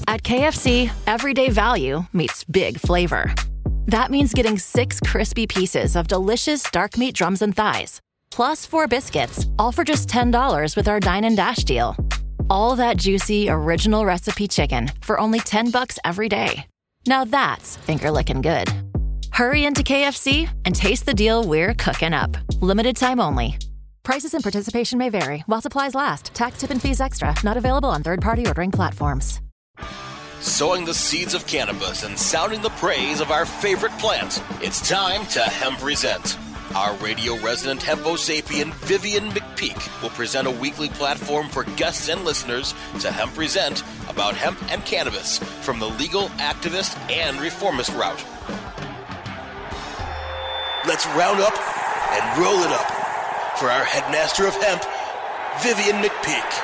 At KFC, everyday value meets big flavor. That means getting 6 crispy pieces of delicious dark meat drums and thighs, plus 4 biscuits, all for just $10 with our Dine and Dash deal. All that juicy, original recipe chicken for only $10 every day. Now that's finger-licking good. Hurry into KFC and taste the deal we're cooking up. Limited time only. Prices and participation may vary while supplies last. Tax, tip, and fees extra. Not available on third-party ordering platforms. Sowing the seeds of cannabis and sounding the praise of our favorite plant. It's time to Hemp Present. Our radio resident hempo sapien Vivian McPeak will present a weekly platform for guests and listeners to Hemp Present about hemp and cannabis from the legal, activist, and reformist route. Let's round up and roll it up for our headmaster of hemp, Vivian McPeak.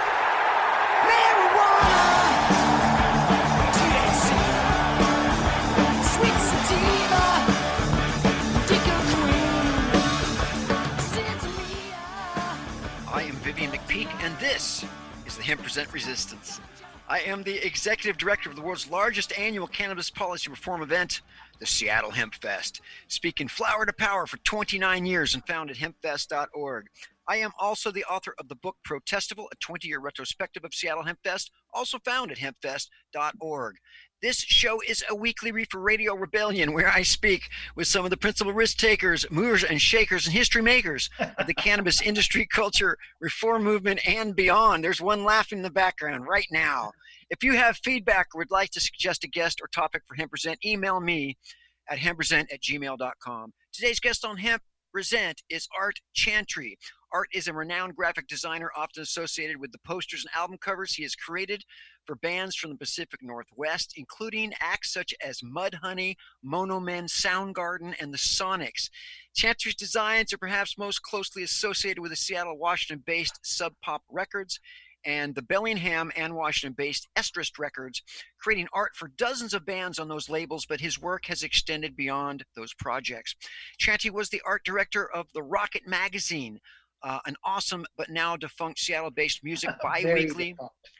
I am Vivian McPeak, and this is the Hemp Present Resistance. I am the executive director of the world's largest annual cannabis policy reform event, the Seattle Hemp Fest, speaking flower to power for 29 years and founded hempfest.org. I am also the author of the book Protestival, a 20-year retrospective of Seattle Hemp Fest, also found at hempfest.org. This show is a weekly reefer radio rebellion where I speak with some of the principal risk takers, movers and shakers, and history makers of the cannabis industry, culture, reform movement, and beyond. There's one laughing in the background right now. If you have feedback or would like to suggest a guest or topic for Hemp Present, email me at hemppresent@gmail.com. Today's guest on Hemp Present is Art Chantry. Art is a renowned graphic designer often associated with the posters and album covers he has created for bands from the Pacific Northwest, including acts such as Mudhoney, Mono Men, Soundgarden, and the Sonics. Chantry's designs are perhaps most closely associated with the Seattle, Washington-based Sub Pop Records and the Bellingham and Washington-based Estrus Records, creating art for dozens of bands on those labels, but his work has extended beyond those projects. Chantry was the art director of The Rocket Magazine, an awesome but now defunct Seattle-based music bi-weekly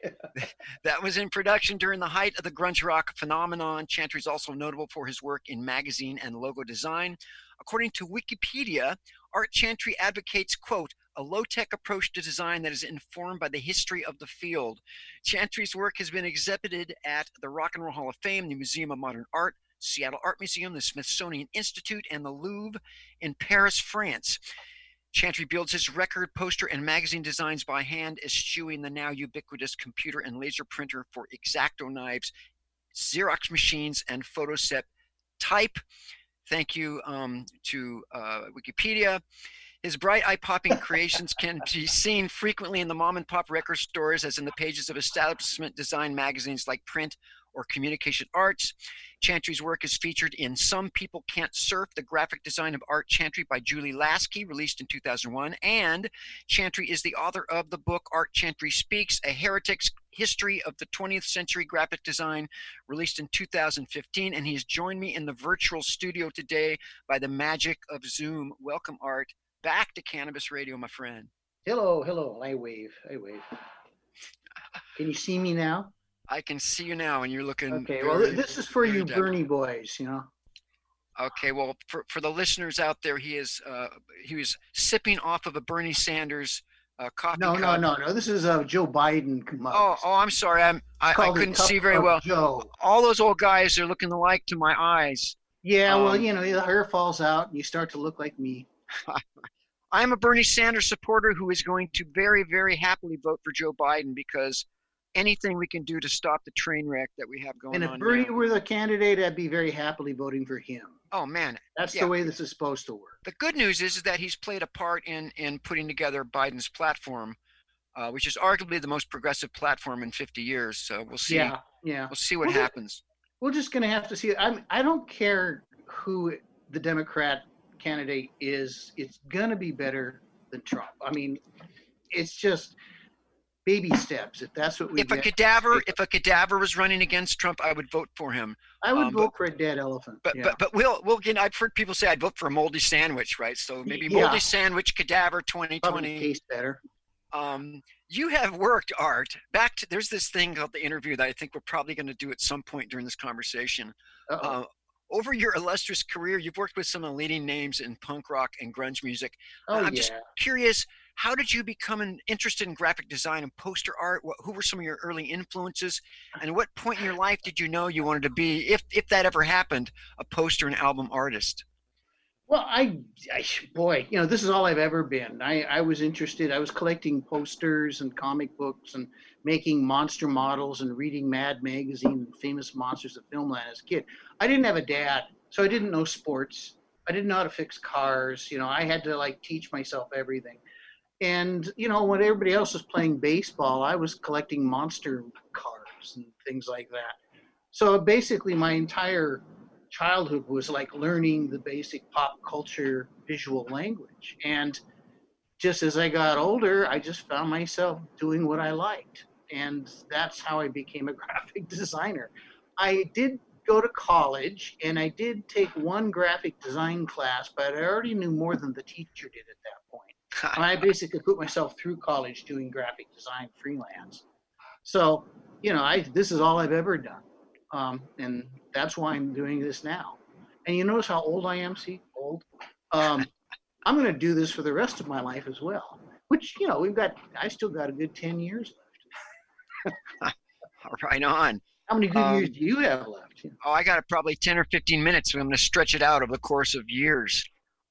that was in production during the height of the grunge rock phenomenon. Chantry is also notable for his work in magazine and logo design. According to Wikipedia, Art Chantry advocates, quote, a low-tech approach to design that is informed by the history of the field. Chantry's work has been exhibited at the Rock and Roll Hall of Fame, the Museum of Modern Art, Seattle Art Museum, the Smithsonian Institute, and the Louvre in Paris, France. Chantry builds his record, poster, and magazine designs by hand, eschewing the now ubiquitous computer and laser printer for X-Acto knives, Xerox machines, and photoset type. Thank you to Wikipedia. His bright eye-popping creations can be seen frequently in the mom-and-pop record stores, as in the pages of establishment design magazines like Print or Communication Arts. Chantry's work is featured in Some People Can't Surf, the graphic design of Art Chantry by Julie Lasky, released in 2001. And Chantry is the author of the book Art Chantry Speaks, A Heretic's History of the 20th Century Graphic Design, released in 2015. And he has joined me in the virtual studio today by the magic of Zoom. Welcome, Art, back to Cannabis Radio, my friend. Hello. I wave. Can you see me now? I can see you now, and you're looking. Okay, well, this is for you Bernie boys, you know. Okay, well, for the listeners out there, he was sipping off of a Bernie Sanders coffee cup. No. This is a Joe Biden mug. Oh, I'm sorry. I couldn't see very well. Joe. All those old guys are looking alike to my eyes. Yeah, well, you know, the hair falls out, and you start to look like me. I'm a Bernie Sanders supporter who is going to very, very happily vote for Joe Biden, because anything we can do to stop the train wreck that we have going on. And if Bernie now. were the candidate, I'd be very happily voting for him. Oh, man. That's the way this is supposed to work. The good news is that he's played a part in putting together Biden's platform, which is arguably the most progressive platform in 50 years. So we'll see. Yeah. We'll see what happens. We're just going to have to see. I don't care who the Democrat candidate is. It's going to be better than Trump. I mean, it's just baby steps. If that's what we If a cadaver was running against Trump, I would vote for him. I would vote for a dead elephant. But we'll again. I've heard people say I'd vote for a moldy sandwich, right? So maybe moldy sandwich, cadaver, 2020. Probably tastes better. You have worked art back to, there's this thing called the interview that I think we're probably going to do at some point during this conversation. Uh-oh. Over your illustrious career, you've worked with some of the leading names in punk rock and grunge music. Oh, I'm yeah. just curious, how did you become interested in graphic design and poster art? Who were some of your early influences? And at what point in your life did you know you wanted to be, if that ever happened, a poster and album artist? Well, boy, this is all I've ever been. I was interested. I was collecting posters and comic books and making monster models and reading Mad Magazine and Famous Monsters of Filmland as a kid. I didn't have a dad, so I didn't know sports. I didn't know how to fix cars. I had to like teach myself everything. And, when everybody else was playing baseball, I was collecting monster cars and things like that. So basically my entire childhood was like learning the basic pop culture visual language. And just as I got older, I just found myself doing what I liked. And that's how I became a graphic designer. I did go to college and I did take one graphic design class, but I already knew more than the teacher did at that point. And I basically put myself through college doing graphic design freelance. So, this is all I've ever done. And that's why I'm doing this now. And you notice how old I am? See, old. I'm going to do this for the rest of my life as well. Which, I still got a good 10 years left. Right on. How many good years do you have left? Oh, I got probably 10 or 15 minutes. So I'm going to stretch it out over the course of years.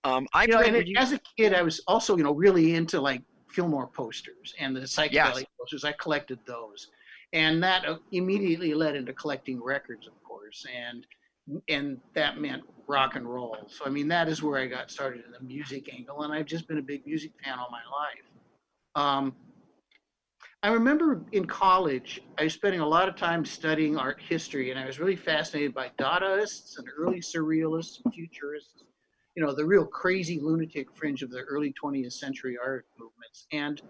As a kid, I was also, really into like Fillmore posters and the psychedelic posters. I collected those. And that immediately led into collecting records, of course, and that meant rock and roll. So, that is where I got started in the music angle, and I've just been a big music fan all my life. I remember in college, I was spending a lot of time studying art history, and I was really fascinated by Dadaists and early Surrealists and Futurists, the real crazy lunatic fringe of the early 20th century art movements. And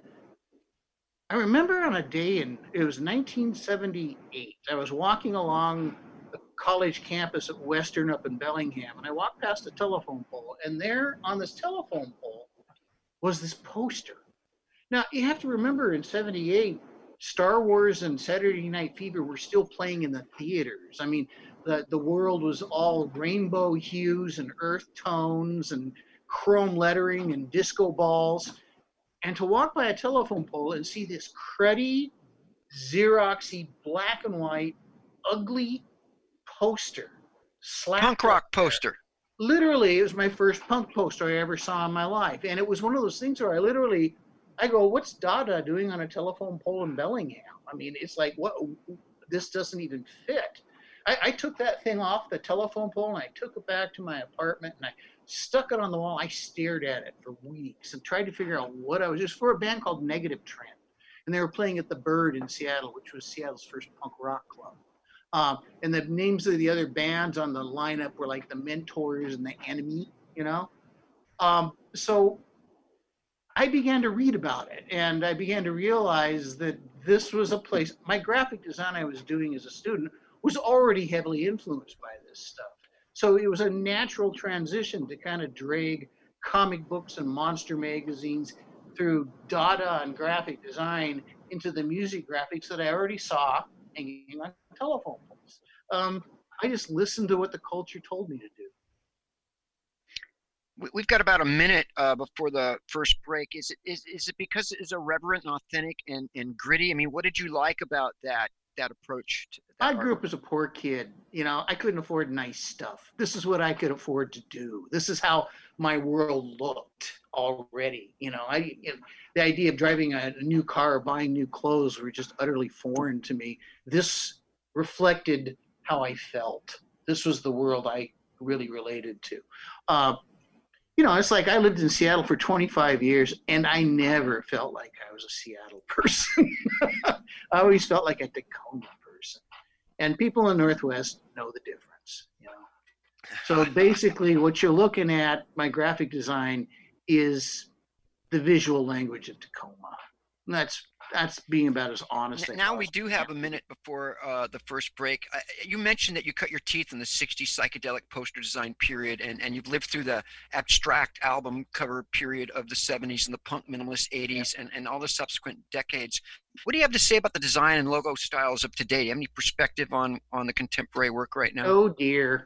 I remember on a day it was 1978, I was walking along the college campus at Western up in Bellingham, and I walked past a telephone pole, and there on this telephone pole was this poster. Now, you have to remember in 78, Star Wars and Saturday Night Fever were still playing in the theaters. The world was all rainbow hues and earth tones and chrome lettering and disco balls. And to walk by a telephone pole and see this cruddy, Xeroxy, black and white, ugly poster. Punk rock poster. Literally, it was my first punk poster I ever saw in my life. And it was one of those things where I go, what's Dada doing on a telephone pole in Bellingham? It's like, what? This doesn't even fit. I took that thing off the telephone pole and I took it back to my apartment and I stuck it on the wall. I stared at it for weeks and tried to figure out what I was. Just for a band called Negative Trend. And they were playing at the Bird in Seattle, which was Seattle's first punk rock club. And the names of the other bands on the lineup were like the Mentors and the Enemy, So I began to read about it and I began to realize that this was a place, my graphic design I was doing as a student was already heavily influenced by this stuff. So it was a natural transition to kind of drag comic books and monster magazines through Dada and graphic design into the music graphics that I already saw hanging on telephone poles. I just listened to what the culture told me to do. We've got about a minute before the first break. Is it because it's irreverent and authentic and gritty? What did you like about that approach to that I grew up as a poor kid. I couldn't afford nice stuff. This is what I could afford to do. This is how my world looked already. The idea of driving a new car or buying new clothes were just utterly foreign to me. This reflected how I felt. This was the world I really related to. It's like I lived in Seattle for 25 years and I never felt like I was a Seattle person. I always felt like a Tacoma person. And people in the Northwest know the difference, So basically what you're looking at, my graphic design, is the visual language of Tacoma. And that's That's being about as honest. Now we do have a minute before the first break. You mentioned that you cut your teeth in the 60s psychedelic poster design period, and you've lived through the abstract album cover period of the 70s and the punk minimalist 80s and all the subsequent decades. What do you have to say about the design and logo styles of today? Do you have any perspective on the contemporary work right now? Oh, dear.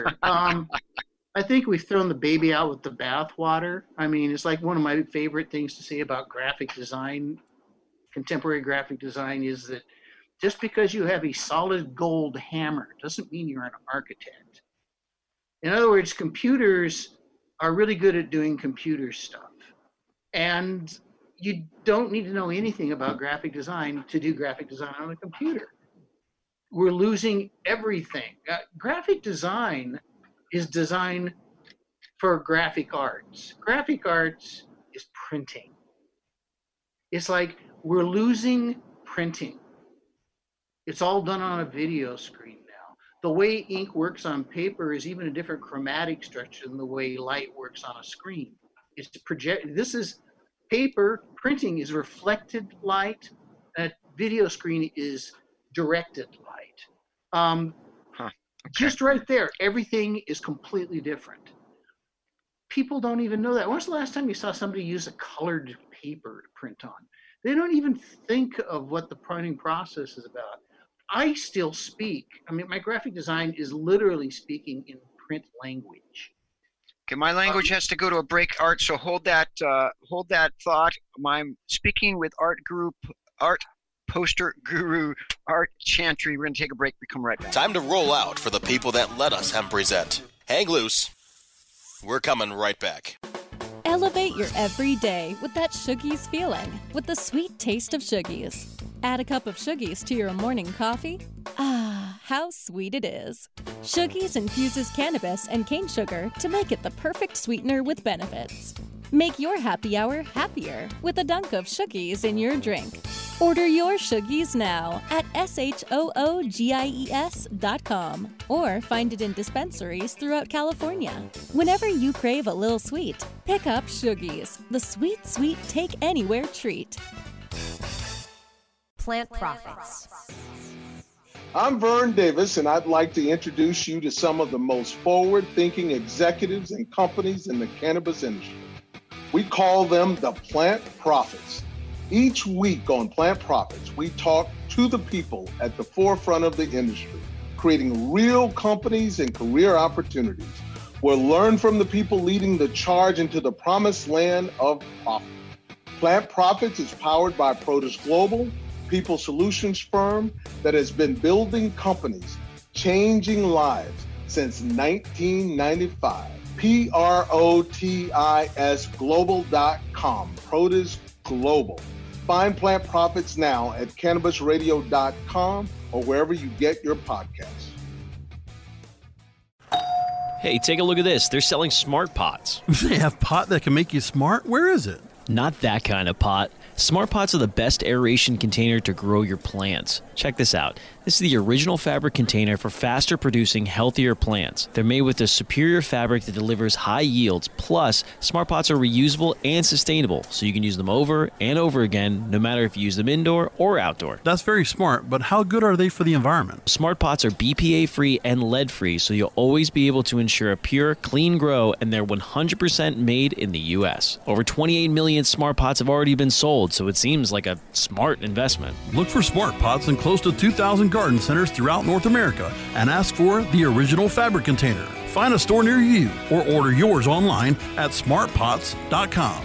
I think we've thrown the baby out with the bathwater. I mean, it's like one of my favorite things to say about graphic design, contemporary graphic design, is that just because you have a solid gold hammer doesn't mean you're an architect. In other words, computers are really good at doing computer stuff. And you don't need to know anything about graphic design to do graphic design on a computer. We're losing everything. Graphic design is designed for graphic arts. Graphic arts is printing. It's like we're losing printing. It's all done on a video screen now. The way ink works on paper is even a different chromatic structure than the way light works on a screen. It's this is paper. Printing is reflected light. A video screen is directed light. Okay. Just right there, everything is completely different. People don't even know that. When's the last time you saw somebody use a colored paper to print on? They don't even think of what the printing process is about. I still speak. I mean, my graphic design is literally speaking in print language. Okay, my language has to go to a break, Art. So hold that thought. I'm speaking with art poster guru Art Chantry. We're going to take a break. We come right back. Time to roll out for the people that let us Hemp Present. Hang loose. We're coming right back. Elevate your everyday with that Shoogies feeling, with the sweet taste of Shoogies. Add a cup of Shoogies to your morning coffee. Ah, how sweet it is. Shoogies infuses cannabis and cane sugar to make it the perfect sweetener with benefits. Make your happy hour happier with a dunk of Shoogies in your drink. Order your Shoogies now at shoogies.com or find it in dispensaries throughout California. Whenever you crave a little sweet, pick up Shoogies, the sweet, sweet take anywhere treat. Plant Profits. I'm Vern Davis, and I'd like to introduce you to some of the most forward-thinking executives and companies in the cannabis industry. We call them the Plant Profits. Each week on Plant Profits, we talk to the people at the forefront of the industry, creating real companies and career opportunities. We'll learn from the people leading the charge into the promised land of profit. Plant Profits is powered by Produce Global, people solutions firm that has been building companies, changing lives since 1995. PROTIS global.com, Produce Global. Find Plant Profits now at cannabisradio.com or wherever you get your podcasts. Hey, take a look at this. They're selling smart pots. They have pot that can make you smart? Where is it? Not that kind of pot. Smart pots are the best aeration container to grow your plants. Check this out. This is the original fabric container for faster producing, healthier plants. They're made with a superior fabric that delivers high yields. Plus, smart pots are reusable and sustainable, so you can use them over and over again, no matter if you use them indoor or outdoor. That's very smart, but how good are they for the environment? Smart pots are BPA-free and lead-free, so you'll always be able to ensure a pure, clean grow, and they're 100% made in the U.S. Over 28 million smart pots have already been sold, so it seems like a smart investment. Look for smart pots in close to 2,000 garden centers throughout North America and ask for the original fabric container. Find a store near you or order yours online at smartpots.com.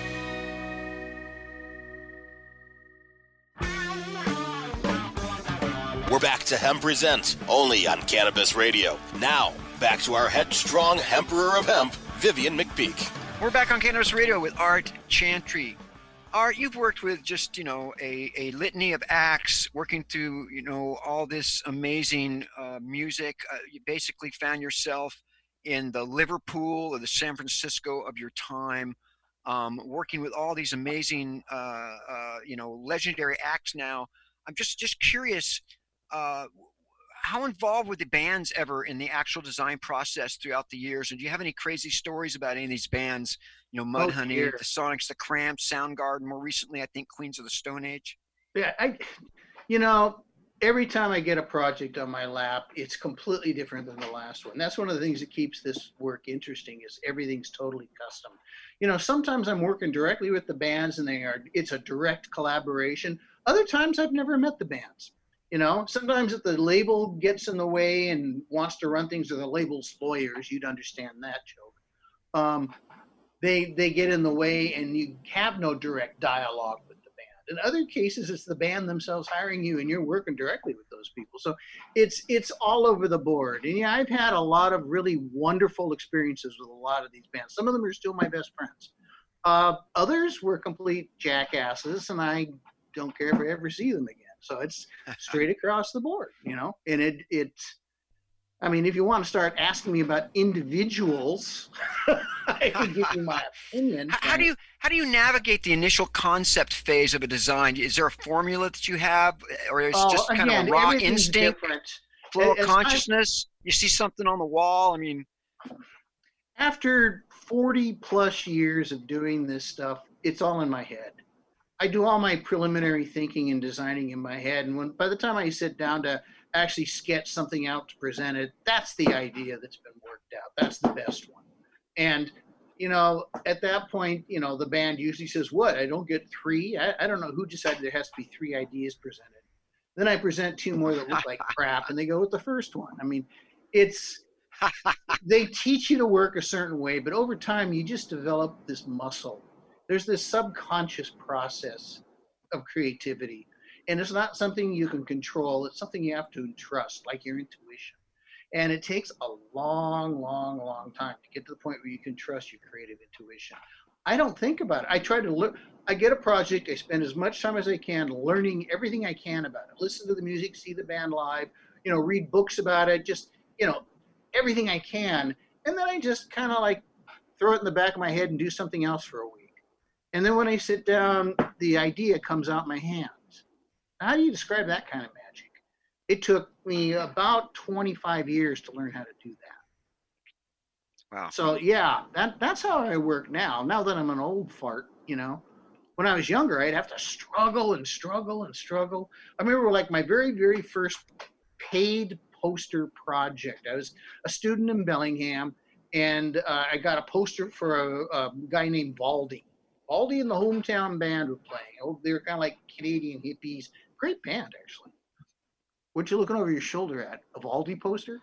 We're back to Hemp Present, only on Cannabis Radio. Now, back to our headstrong Emperor of Hemp, Vivian McPeak. We're back on Cannabis Radio with Art Chantry. Art, you've worked with just, a litany of acts, working through, all this amazing music. You basically found yourself in the Liverpool or the San Francisco of your time, working with all these amazing, legendary acts now. I'm just curious, how involved were the bands ever in the actual design process throughout the years? And do you have any crazy stories about any of these bands? Mudhoney, the Sonics, the Cramps, Soundgarden, more recently, I think Queens of the Stone Age. Yeah, you know, every time I get a project on my lap, it's completely different than the last one. That's one of the things that keeps this work interesting is everything's totally custom. You know, sometimes I'm working directly with the bands and it's a direct collaboration. Other times I've never met the bands. You know, sometimes if the label gets in the way and wants to run things, or the label's lawyers, you'd understand that joke. They get in the way and you have no direct dialogue with the band. In other cases, it's the band themselves hiring you and you're working directly with those people. So it's all over the board. And yeah, I've had a lot of really wonderful experiences with a lot of these bands. Some of them are still my best friends. Others were complete jackasses, and I don't care if I ever see them again. So it's straight across the board, you know. And I mean, if you want to start asking me about individuals, I can give you my opinion. How do you navigate the initial concept phase of a design? Is there a formula that you have, or is it just kind of a raw instinct, flow of consciousness? You see something on the wall? I mean, after 40 plus years of doing this stuff, it's all in my head. I do all my preliminary thinking and designing in my head, and by the time I sit down to actually sketch something out to present it, that's the idea that's been worked out. That's the best one. And, you know, at that point, you know, the band usually says, what, I don't get three? I don't know who decided there has to be 3 ideas presented. Then I present 2 more that look like crap, and they go with the first one. I mean, they teach you to work a certain way, but over time, you just develop this muscle. There's this subconscious process of creativity. And it's not something you can control. It's something you have to trust, like your intuition. And it takes a long, long, long time to get to the point where you can trust your creative intuition. I don't think about it. I try to look. I get a project. I spend as much time as I can learning everything I can about it. Listen to the music, see the band live, you know, read books about it, just, you know, everything I can. And then I just kind of like throw it in the back of my head and do something else for a week. And then when I sit down, the idea comes out my hands. How do you describe that kind of magic? It took me about 25 years to learn how to do that. Wow. So yeah, that's how I work now. Now that I'm an old fart, you know. When I was younger, I'd have to struggle and struggle and struggle. I remember like my very, very first paid poster project. I was a student in Bellingham, and I got a poster for a guy named Valdi. Valdi and the Hometown Band were playing. Oh, they were kind of like Canadian hippies. Great band, actually. What you looking over your shoulder at? A Valdi poster?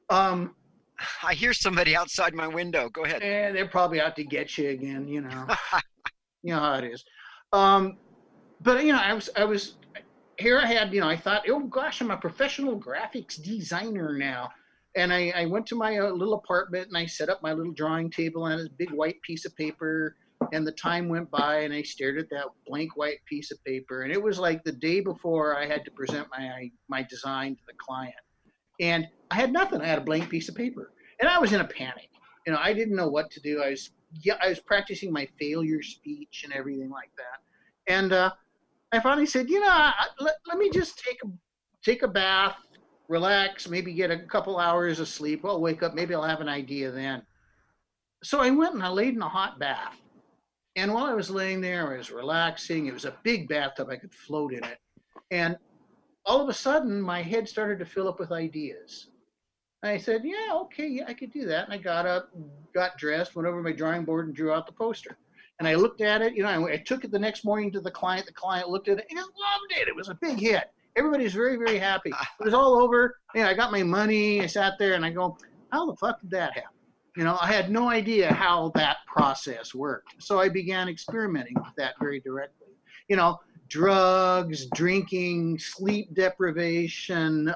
I hear somebody outside my window. Go ahead. And they're probably out to get you again, you know. You know how it is. But, you know, I was here I had, you know, I thought, oh, gosh, I'm a professional graphics designer now. And I went to my little apartment, and I set up my little drawing table on this big white piece of paper. And the time went by, and I stared at that blank white piece of paper. And it was like the day before I had to present my design to the client. And I had nothing. I had a blank piece of paper. And I was in a panic. You know, I didn't know what to do. I was practicing my failure speech and everything like that. And I finally said, you know, let me just take a bath, relax, maybe get a couple hours of sleep. I'll wake up. Maybe I'll have an idea then. So I went and I laid in a hot bath. And while I was laying there, I was relaxing. It was a big bathtub. I could float in it. And all of a sudden, my head started to fill up with ideas. And I said, yeah, okay, yeah, I could do that. And I got up, got dressed, went over to my drawing board and drew out the poster. And I looked at it. You know, I took it the next morning to the client. The client looked at it and loved it. It was a big hit. Everybody was very, very happy. It was all over. You know, I got my money. I sat there and I go, how the fuck did that happen? You know, I had no idea how that process worked. So I began experimenting with that very directly. You know, drugs, drinking, sleep deprivation,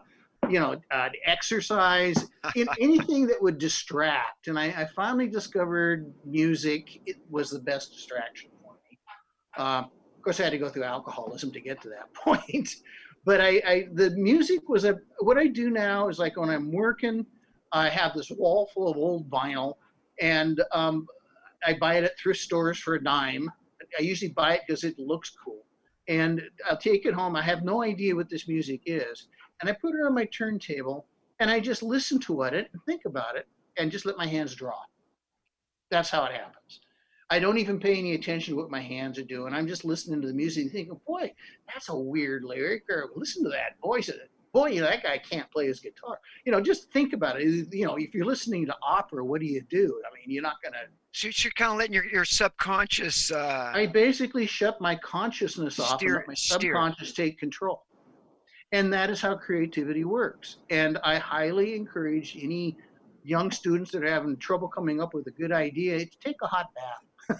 exercise, anything that would distract. And I finally discovered music. It was the best distraction for me. Of course, I had to go through alcoholism to get to that point. But the music was what I do now is like when I'm working, I have this wall full of old vinyl, and I buy it at thrift stores for a dime. I usually buy it because it looks cool. And I'll take it home. I have no idea what this music is. And I put it on my turntable, and I just listen to it and think about it and just let my hands draw. That's how it happens. I don't even pay any attention to what my hands are doing. I'm just listening to the music and thinking, boy, that's a weird lyric, or listen to that voice. Boy, you know, that guy can't play his guitar. You know, just think about it. You know, if you're listening to opera, what do? I mean, you're not going to. So you're kind of letting your subconscious. I basically shut my consciousness off and let my subconscious take control. And that is how creativity works. And I highly encourage any young students that are having trouble coming up with a good idea to take a hot bath.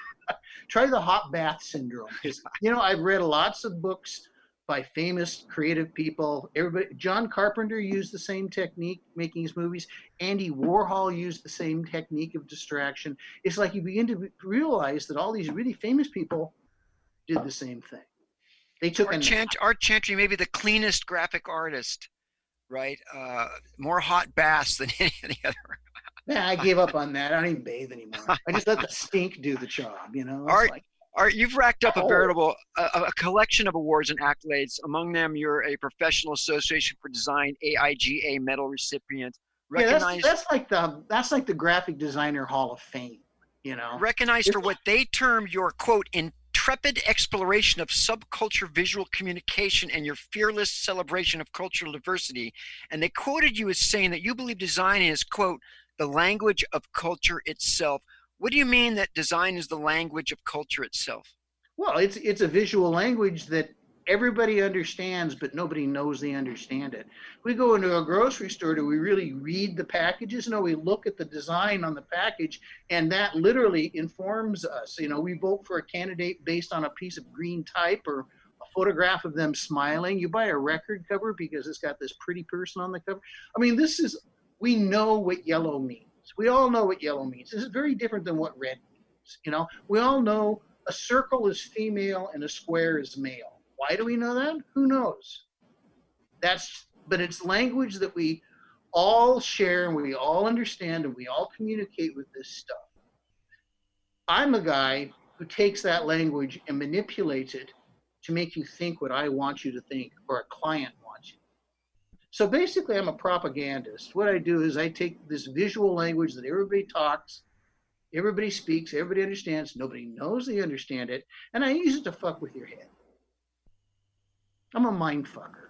Try the hot bath syndrome. Because, you know, I've read lots of books by famous creative people. John Carpenter used the same technique making his movies. Andy Warhol used the same technique of distraction. It's like you begin to realize that all these really famous people did the same thing. They took Art Chantry may be the cleanest graphic artist, right? More hot baths than any other. Yeah, I gave up on that. I don't even bathe anymore. I just let the stink do the job, you know? Art, you've racked up a veritable a collection of awards and accolades. Among them, you're a Professional Association for Design AIGA medal recipient. Recognized, that's like the Graphic Designer Hall of Fame, you know. Recognized for what they term your quote intrepid exploration of subculture visual communication and your fearless celebration of cultural diversity. And they quoted you as saying that you believe design is quote the language of culture itself. What do you mean that design is the language of culture itself? Well, it's a visual language that everybody understands, but nobody knows they understand it. We go into a grocery store, do we really read the packages? No, we look at the design on the package, and that literally informs us. You know, we vote for a candidate based on a piece of green type or a photograph of them smiling. You buy a record cover because it's got this pretty person on the cover. I mean, we know what yellow means. We all know what yellow means. This is very different than what red means. You know, we all know a circle is female and a square is male. Why do we know that? Who knows? But it's language that we all share and we all understand and we all communicate with this stuff. I'm a guy who takes that language and manipulates it to make you think what I want you to think or a client wants you. So basically, I'm a propagandist. What I do is I take this visual language that everybody talks, everybody speaks, everybody understands, nobody knows they understand it, and I use it to fuck with your head. I'm a mind fucker.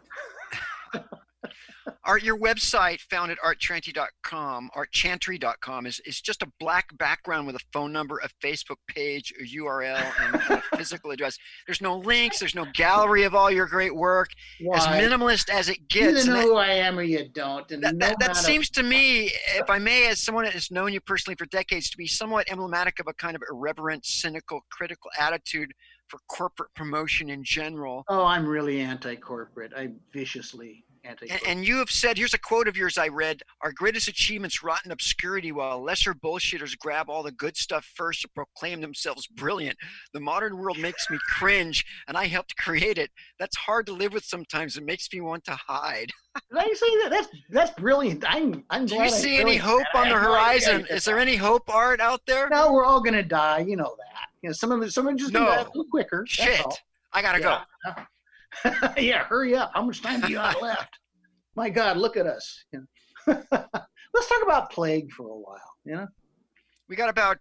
Art, your website, found at artchantry.com, is just a black background with a phone number, a Facebook page, a URL, and a physical address. There's no links. There's no gallery of all your great work. Why? As minimalist as it gets. You know who I am or you don't. And that seems to me, if I may, as someone that has known you personally for decades, to be somewhat emblematic of a kind of irreverent, cynical, critical attitude for corporate promotion in general. Oh, I'm really anti-corporate. I'm viciously anti-corporate. And you have said, here's a quote of yours I read, our greatest achievements rot in obscurity while lesser bullshitters grab all the good stuff first to proclaim themselves brilliant. The modern world makes me cringe, and I helped create it. That's hard to live with sometimes. It makes me want to hide. Did I say that? That's brilliant. I'm Do you see any hope on the horizon? Is there any hope, Art, out there? No, we're all going to die. You know that. You know, someone just going to die a little quicker. Shit. I got to go. Yeah, hurry up. How much time do you got left? My God, look at us. You know? Let's talk about plague for a while. You know, we got about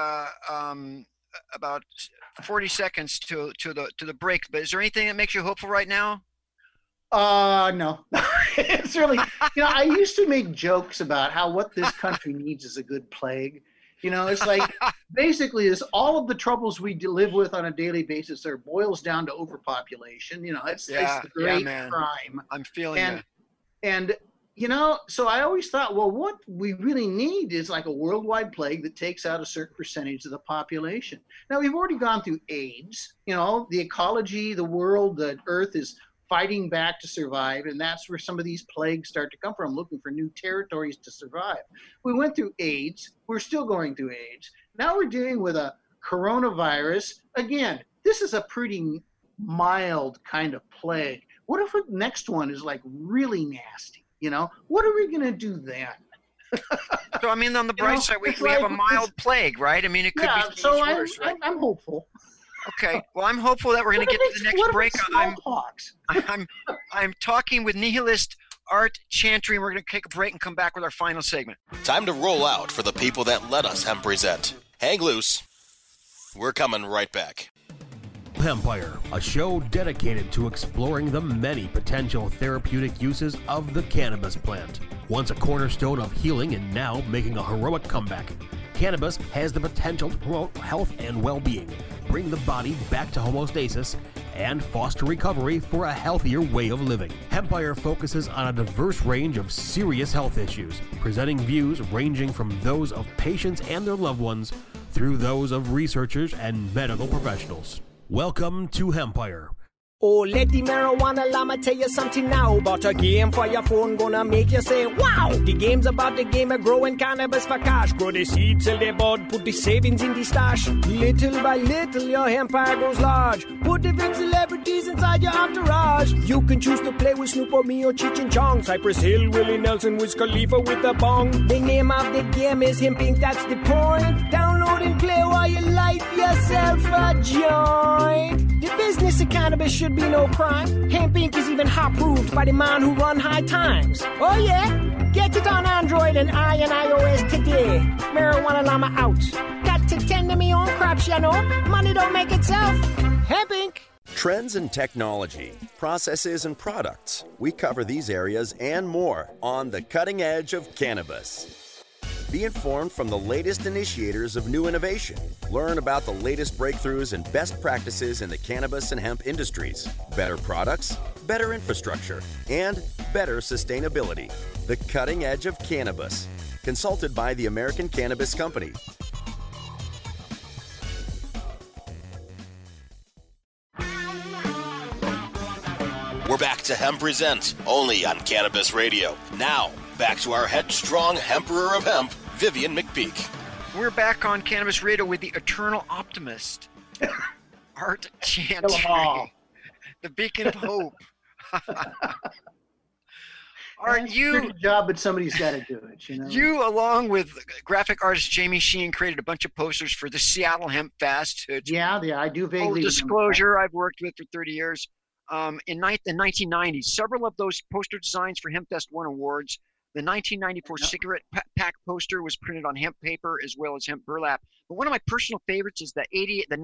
40 seconds to the break. But is there anything that makes you hopeful right now? No. It's really, you know, I used to make jokes about how what this country needs is a good plague. You know, it's like basically is all of the troubles we live with on a daily basis boils down to overpopulation. You know, it's the great crime. I'm feeling it. And, you know, so I always thought, well, what we really need is like a worldwide plague that takes out a certain percentage of the population. Now, we've already gone through AIDS. You know, the ecology, the world, the earth is fighting back to survive, and that's where some of these plagues start to come from, looking for new territories to survive. We went through AIDS. We're still going through AIDS. Now we're dealing with a coronavirus. Again, this is a pretty mild kind of plague. What if the next one is like really nasty? You know, what are we going to do then? So, I mean, on the bright side, we have a mild plague, right? I mean, it could be so worse, right? I'm hopeful. Okay, well, I'm hopeful that we're going to get to the next break. I'm talking with nihilist Art Chantry, and we're going to take a break and come back with our final segment. Time to roll out for the people that let us present. Hang loose. We're coming right back. Hempire, a show dedicated to exploring the many potential therapeutic uses of the cannabis plant. Once a cornerstone of healing and now making a heroic comeback, cannabis has the potential to promote health and well-being, bring the body back to homeostasis, and foster recovery for a healthier way of living. Hempire focuses on a diverse range of serious health issues, presenting views ranging from those of patients and their loved ones through those of researchers and medical professionals. Welcome to Hempire. Oh, let the marijuana llama tell you something now about a game for your phone gonna make you say, wow! The game's about the game of growing cannabis for cash. Grow the seed, sell the bud, put the savings in the stash. Little by little, your empire grows large. Put different celebrities inside your entourage. You can choose to play with Snoop or me or Cheech and Chong, Cypress Hill, Willie Nelson, Wiz Khalifa with a bong. The name of the game is Hemp Inc., that's the point. Download and play while you light yourself a joint. The business of cannabis should be no crime. Hemp Inc. is even hot-proofed by the man who run High Times. Oh yeah? Get it on Android and iOS today. Marijuana llama out. Got to tend to me own crops, you know. Money don't make itself. Hemp Inc. Trends in technology, processes, and products. We cover these areas and more on The Cutting Edge of Cannabis. Be informed from the latest initiators of new innovation. Learn about the latest breakthroughs and best practices in the cannabis and hemp industries. Better products, better infrastructure, and better sustainability. The Cutting Edge of Cannabis. Consulted by the American Cannabis Company. We're back to Hemp Present, only on Cannabis Radio. Now, back to our headstrong Emperor of Hemp, Vivian McPeak. We're back on Cannabis Radio with the eternal optimist, Art Chantry, the beacon of hope. Art, you good job, but somebody's got to do it. You know, you along with graphic artist Jamie Sheen created a bunch of posters for the Seattle Hemp Fest. Yeah, I do vaguely. Full disclosure, I've worked with for 30 years. In the 1990s, several of those poster designs for HempFest won awards. The 1994 cigarette pack poster was printed on hemp paper as well as hemp burlap. But one of my personal favorites is the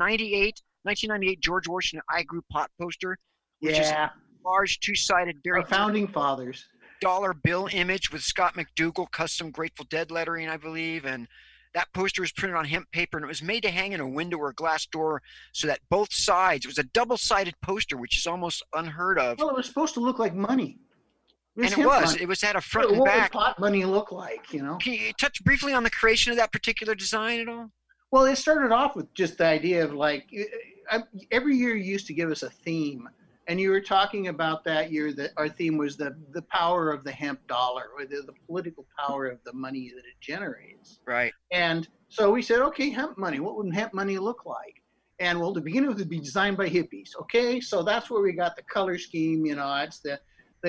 1998 George Washington I Grew Pot poster, which is a large two-sided, very founding fathers dollar bill image with Scott McDougall custom Grateful Dead lettering, I believe, and that poster was printed on hemp paper, and it was made to hang in a window or a glass door so that both sides, it was a double-sided poster, which is almost unheard of. Well, it was supposed to look like money. And it was. It was had a front and back. What would pot money look like, you know? Can you touch briefly on the creation of that particular design at all? Well, it started off with just the idea of like, every year you used to give us a theme. And you were talking about that year that our theme was the power of the hemp dollar, or the political power of the money that it generates. Right. And so we said, okay, hemp money. What would hemp money look like? And well, to begin with, it would be designed by hippies. Okay, so that's where we got the color scheme. You know, it's the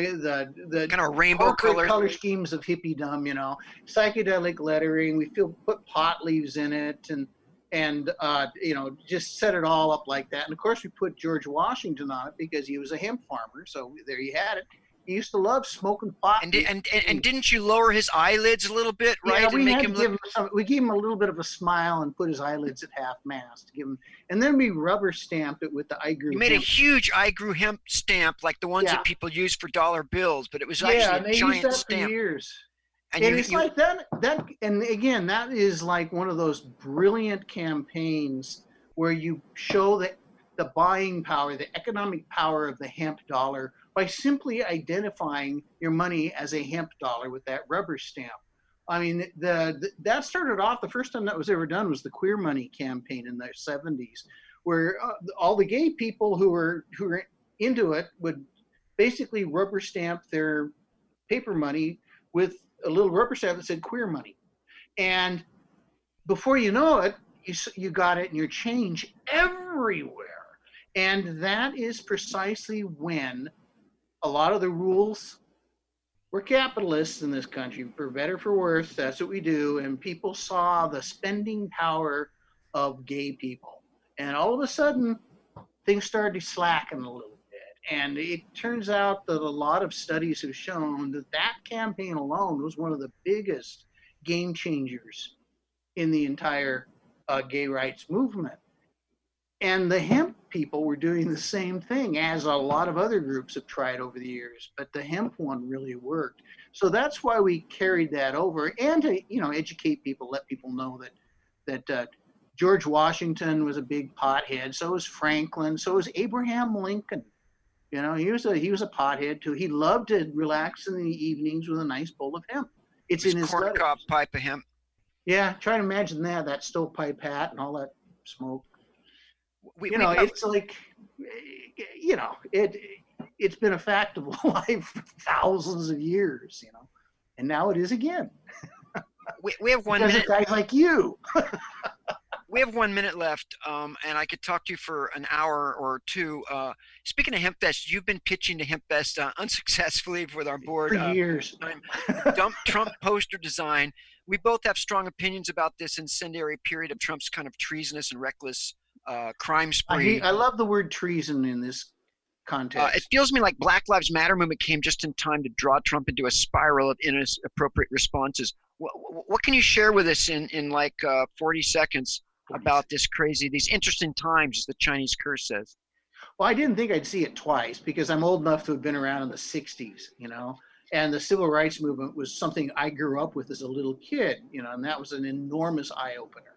kind of rainbow color schemes of hippiedom. You know, psychedelic lettering. We put pot leaves in it, and you know, just set it all up like that. And of course we put George Washington on it because he was a hemp farmer. So there you had it. He used to love smoking pot. And didn't you lower his eyelids a little bit, right? Yeah, we gave him a little bit of a smile and put his eyelids at half mast to give him, and then we rubber stamped it with the I Grew. You made a huge I Grew Hemp stamp, like the ones that people use for dollar bills, but it was actually a giant used that stamp. For years. And it's like that, and again, that is like one of those brilliant campaigns where you show the buying power, the economic power of the hemp dollar by simply identifying your money as a hemp dollar with that rubber stamp. I mean, that started off, the first time that was ever done was the Queer Money campaign in the 70s, where all the gay people who were into it would basically rubber stamp their paper money with a little rubber stamp that said Queer Money. And before you know it, you got it in your change everywhere. And that is precisely when a lot of the rules, we're capitalists in this country, for better, for worse, that's what we do. And people saw the spending power of gay people. And all of a sudden, things started to slacken a little bit. And it turns out that a lot of studies have shown that campaign alone was one of the biggest game changers in the entire gay rights movement. And the hemp people were doing the same thing, as a lot of other groups have tried over the years, but the hemp one really worked. So that's why we carried that over, and to, educate people, let people know that George Washington was a big pothead. So was Franklin. So was Abraham Lincoln. He was a pothead too. He loved to relax in the evenings with a nice bowl of hemp. It's in his corncob pipe of hemp. Yeah, try to imagine that stovepipe hat and all that smoke. It's like, it's been a fact of life for thousands of years, and now it is again. We have 1 minute. Guys like you. We have 1 minute left, and I could talk to you for an hour or two. Speaking of HempFest, you've been pitching to HempFest unsuccessfully with our board. For years. Dump Trump poster design. We both have strong opinions about this incendiary period of Trump's kind of treasonous and reckless crime spree. I love the word treason in this context. It feels to me like Black Lives Matter movement came just in time to draw Trump into a spiral of inappropriate responses. What can you share with us in like 40 seconds about these interesting times, as the Chinese curse says? Well, I didn't think I'd see it twice, because I'm old enough to have been around in the 60s, and the civil rights movement was something I grew up with as a little kid, and that was an enormous eye-opener,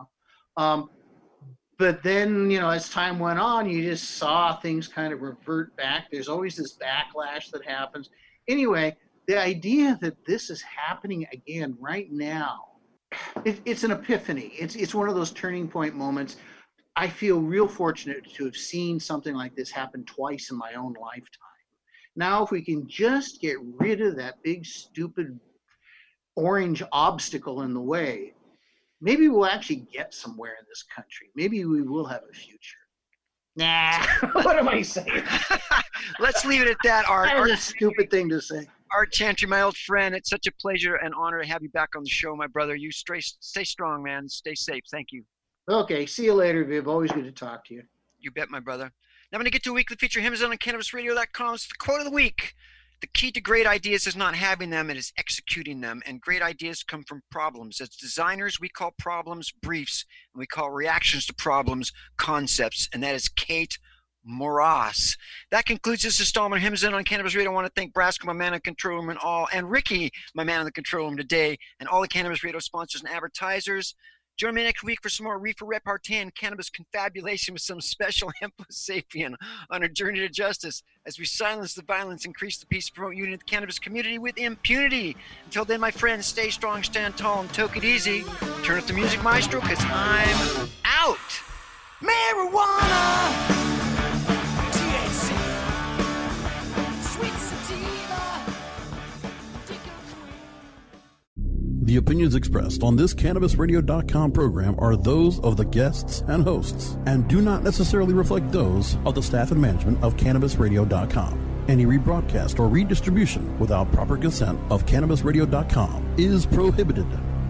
But then, as time went on, you just saw things kind of revert back. There's always this backlash that happens. Anyway, the idea that this is happening again right now, it's an epiphany. It's one of those turning point moments. I feel real fortunate to have seen something like this happen twice in my own lifetime. Now, if we can just get rid of that big, stupid orange obstacle in the way, maybe we'll actually get somewhere in this country. Maybe we will have a future. Nah, what am I saying? Let's leave it at that, Art. That was a stupid thing to say. Art Chantry, my old friend, it's such a pleasure and honor to have you back on the show, my brother. You stay strong, man. Stay safe. Thank you. Okay, see you later, Viv. Always good to talk to you. You bet, my brother. Now I'm going to get to a weekly feature, Hymns on CannabisRadio.com. It's the quote of the week. The key to great ideas is not having them, it is executing them. And great ideas come from problems. As designers, we call problems briefs, and we call reactions to problems concepts. And that is Kate Moras. That concludes this installment of Hymns on Cannabis Radio. I want to thank Brasco, my man in the control room, and Ricky, my man in the control room today, and all the Cannabis Radio sponsors and advertisers. Join me next week for some more reefer repartee and cannabis confabulation with some special Hempo sapien on a journey to justice as we silence the violence, increase the peace, promote unity in the cannabis community with impunity. Until then, my friends, stay strong, stand tall, and take it easy. Turn up the music, maestro, because I'm out. Marijuana, THC, sweet sativa. The opinions expressed on this CannabisRadio.com program are those of the guests and hosts and do not necessarily reflect those of the staff and management of CannabisRadio.com. Any rebroadcast or redistribution without proper consent of CannabisRadio.com is prohibited.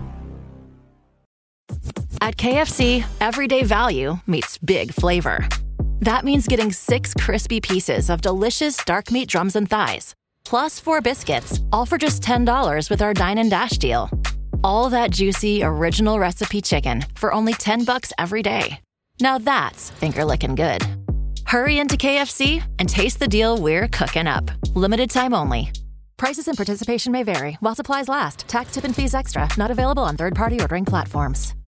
At KFC, everyday value meets big flavor. That means getting 6 crispy pieces of delicious dark meat drums and thighs, plus 4 biscuits, all for just $10 with our Dine and Dash deal. All that juicy, original recipe chicken for only $10 every day. Now that's finger-licking good. Hurry into KFC and taste the deal we're cooking up. Limited time only. Prices and participation may vary while supplies last. Tax, tip, and fees extra. Not available on third-party ordering platforms.